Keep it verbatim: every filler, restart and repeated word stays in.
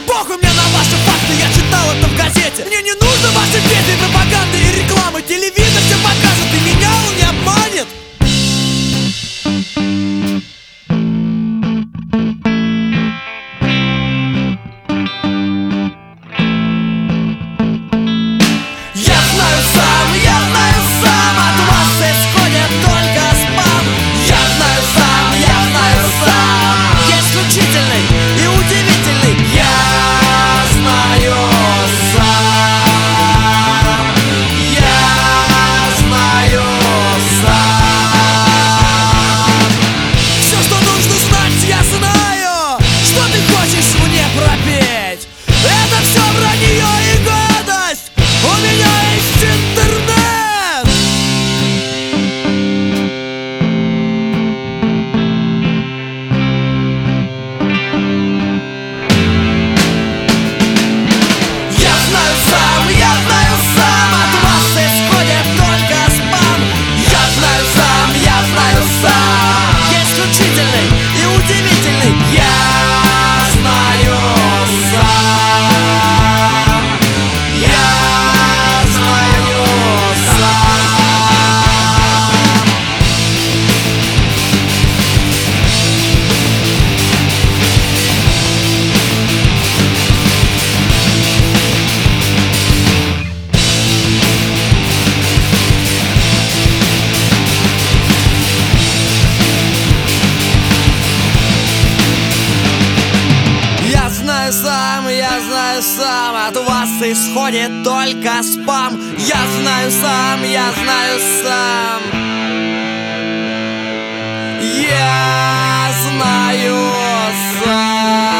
Похуй мне на ваши факты, я читал это в газете. Мне не нужно ваши песни, пропаганды и рекламы. Телевизор все покажет, и меня он не обманет. Я знаю сам, я знаю сам, от вас исходит только спам. Я знаю сам, я знаю сам, я исключительный и удивительный. Я знаю сам, я знаю сам. Все, что нужно знать, я знаю. Что ты хочешь мне пропеть? Это все вранье и гадость. У меня есть интернет. Я знаю сам, я знаю сам, от вас исходит только спам. Я знаю сам, я знаю сам, я исключительный и удивительный. Я знаю сам, я знаю сам. Я знаю сам, я знаю сам, от вас исходит только спам. Я знаю сам, я знаю сам, я знаю сам.